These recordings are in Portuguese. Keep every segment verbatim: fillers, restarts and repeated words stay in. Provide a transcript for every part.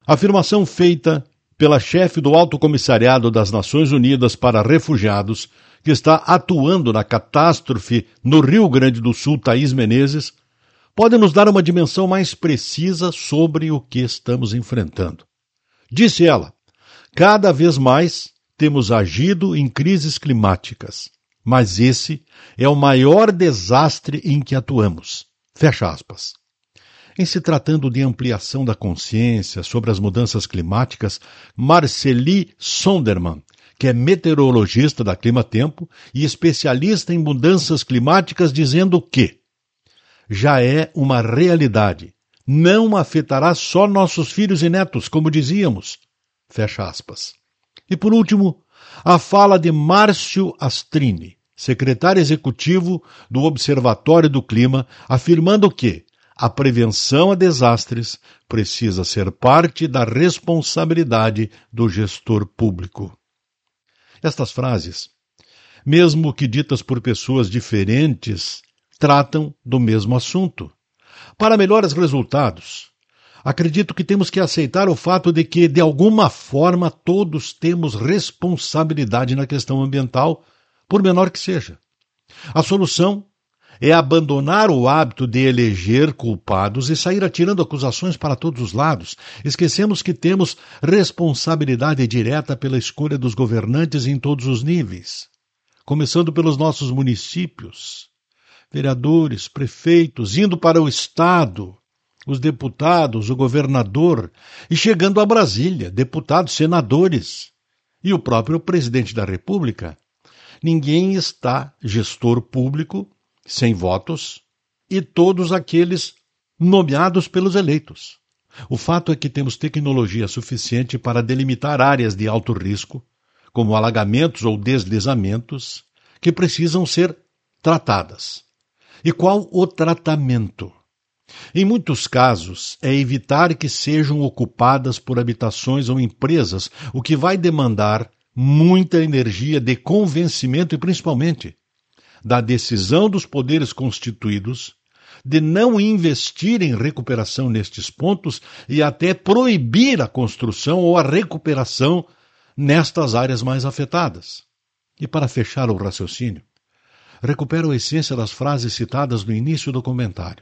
Afirmação feita pela chefe do Alto Comissariado das Nações Unidas para Refugiados, que está atuando na catástrofe no Rio Grande do Sul, Thaís Menezes, pode nos dar uma dimensão mais precisa sobre o que estamos enfrentando. Disse ela, cada vez mais temos agido em crises climáticas, mas esse é o maior desastre em que atuamos. Fecha aspas. Em se tratando de ampliação da consciência sobre as mudanças climáticas, Marceli Sondermann, que é meteorologista da Clima Tempo e especialista em mudanças climáticas, dizendo que já é uma realidade. Não afetará só nossos filhos e netos, como dizíamos. Fecha aspas. E por último, a fala de Márcio Astrini, secretário executivo do Observatório do Clima, afirmando que a prevenção a desastres precisa ser parte da responsabilidade do gestor público. Estas frases, mesmo que ditas por pessoas diferentes, tratam do mesmo assunto. Para melhores resultados, acredito que temos que aceitar o fato de que, de alguma forma, todos temos responsabilidade na questão ambiental, por menor que seja. A solução é abandonar o hábito de eleger culpados e sair atirando acusações para todos os lados. Esquecemos que temos responsabilidade direta pela escolha dos governantes em todos os níveis, começando pelos nossos municípios, vereadores, prefeitos, indo para o Estado, os deputados, o governador, e chegando a Brasília, deputados, senadores e o próprio presidente da República. Ninguém está gestor público sem votos, e todos aqueles nomeados pelos eleitos. O fato é que temos tecnologia suficiente para delimitar áreas de alto risco, como alagamentos ou deslizamentos, que precisam ser tratadas. E qual o tratamento? Em muitos casos, é evitar que sejam ocupadas por habitações ou empresas, o que vai demandar muita energia de convencimento e, principalmente, da decisão dos poderes constituídos de não investir em recuperação nestes pontos e até proibir a construção ou a recuperação nestas áreas mais afetadas. E para fechar o raciocínio, recupero a essência das frases citadas no início do comentário.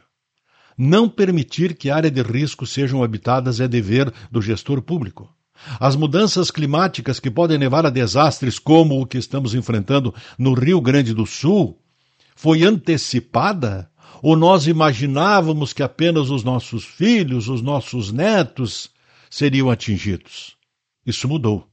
Não permitir que áreas de risco sejam habitadas é dever do gestor público. As mudanças climáticas que podem levar a desastres como o que estamos enfrentando no Rio Grande do Sul foi antecipada? Ou nós imaginávamos que apenas os nossos filhos, os nossos netos seriam atingidos? Isso mudou.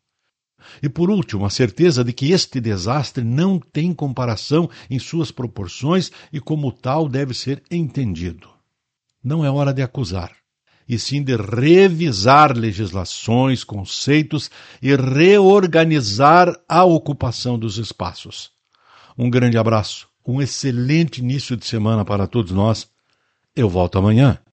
E por último, a certeza de que este desastre não tem comparação em suas proporções e como tal deve ser entendido. Não é hora de acusar, e sim de revisar legislações, conceitos e reorganizar a ocupação dos espaços. Um grande abraço, um excelente início de semana para todos nós. Eu volto amanhã.